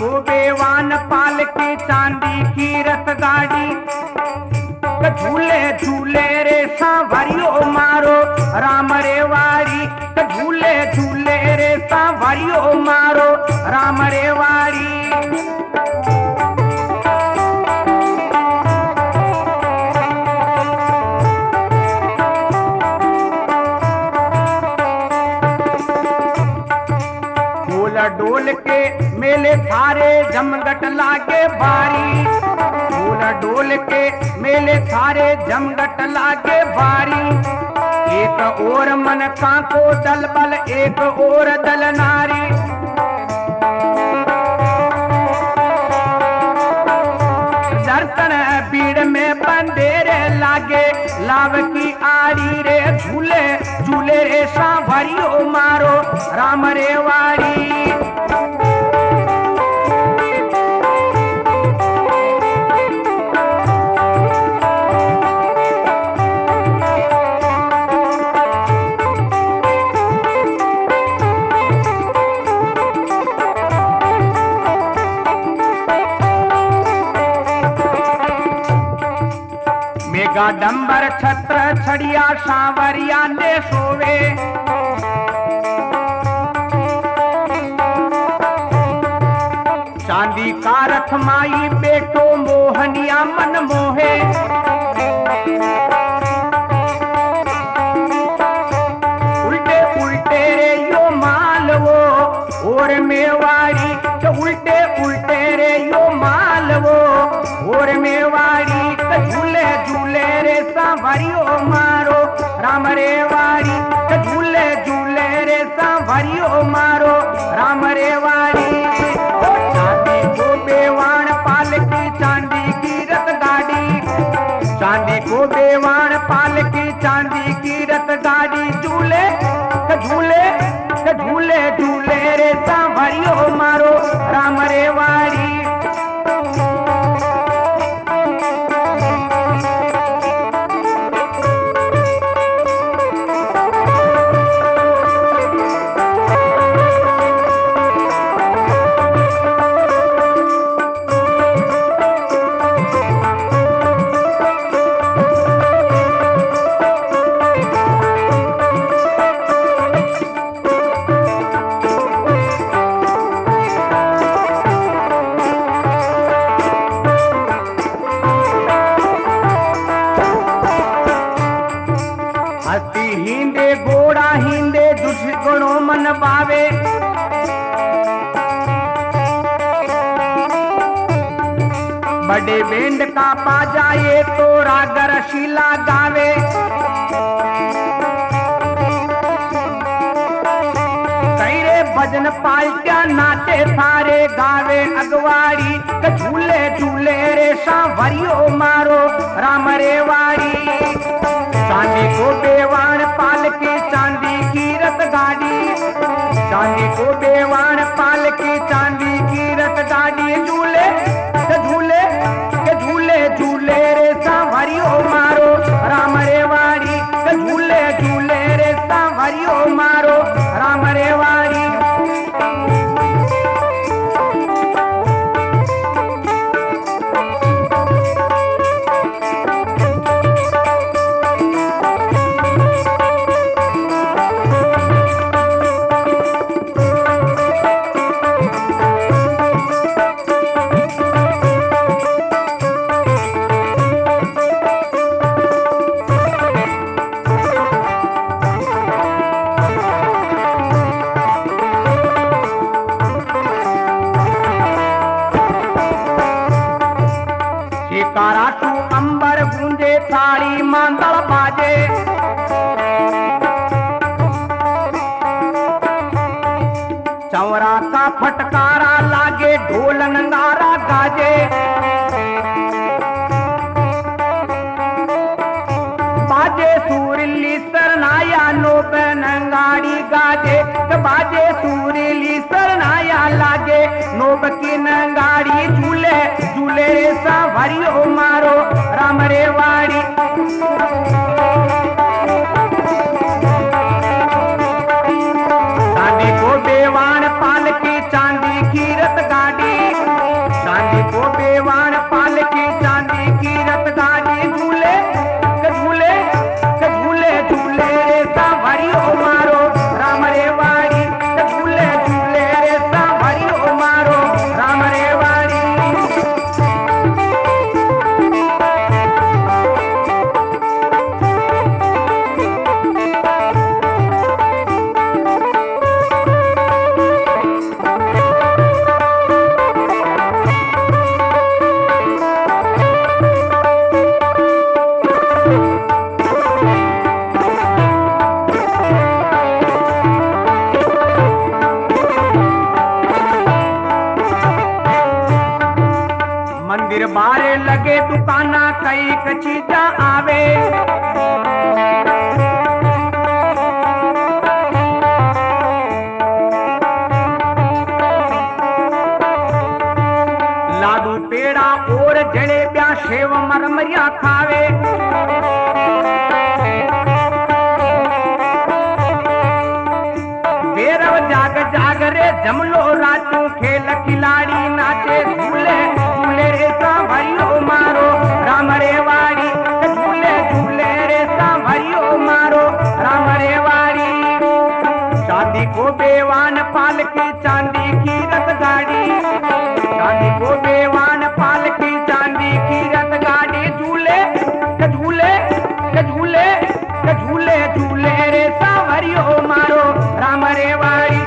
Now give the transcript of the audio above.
को बेवान पाल की चांदी की रथ गाड़ी, झूले झूले रे सांवरियो मारो राम रे वारी, झूले झूले रे सांवरियो मारो राम रे वारी। डोल के मेले थारे जमगट लागे बारी, फूल डोल के मेले थारे जमगट लागे बारी। एक और मन कांको दल बल, एक और दल नारी। दर्शन भीड़ में बंदेरे लागे लाभ की आरी रे, झूले झूले रे सांवरियो मारो राम रे वारी। मेघा डंबर छत्र छड़िया सांवरिया ने सोवे, चांदी का रथ माई बेटो मोहनिया मन मोहे। उल्टे उल्टे रे यो मालवो और मेवाड़ी, उल्टे उल्टे रे यो मालवो और मेवाड़ी। झूले झूले रे सांवरियो मारो राम रे वारी, झूले झूले रे सांवरियो मारो राम रे वारी। चांदी को बेवान पाल की चांदी की रथ गाड़ी, चांदी को बेवान पाल की चांदी की रथ गाड़ी। झूले झूले झूले झूले रे सांवरियो मारो राम रे वारी। हींदे घोड़ा हींदे दुष्गुणों मन पावे, बड़े बेंड का पा जाए तो रागर शीला गावे। कैरे भजन पालट्या नाचे थारे गावे अगवाड़ी, झूले झूले रे सांवरियो मारो राम रे वारी। चांदी को बेवान पाल की चांदी की रथ गाड़ी, चांदी को बेवान पाल की चांदी की रथ गाड़ी। झूले झूले झूले झूले रे सांवरियो मारो राम रे वारी, झूले झूले रे सांवरियो मारो राम रे वारी। कराटू अंबर गूंजे थाली मांदल बाजे, चौरा का फटकारा लागे ढोल नगारा गाजे। बाजे सूरली सरनाया नोब नंगाड़ी गाजे, बाजे सूरली सरनाया लागे नोब की नंगाड़ी। झूले झूले रे सांवरियो मारो राम रे वारी। चांदी को बेवान पाल की चांदी की रथ गाड़ी, दरबारे लगे दुकाना कई चीजा आवे लाडू पेड़ा और जलेबिया सेव मरमरिया खावे बेरव जाग जाग रे जमलो रातू खेल खिलाड़ी नाचे झूले झूले रे सांभरियो मारो राम रे वाड़ी झूले झूले रे सांभरियो मारो राम रे वाड़ी शादी को बेवान पालकी चांदी की रथ गाड़ी शादी को बेवान पालकी चांदी की रथ गाड़ी झूले झूले झूले झूले झूले रे सांभरियो मारो राम रे वाड़ी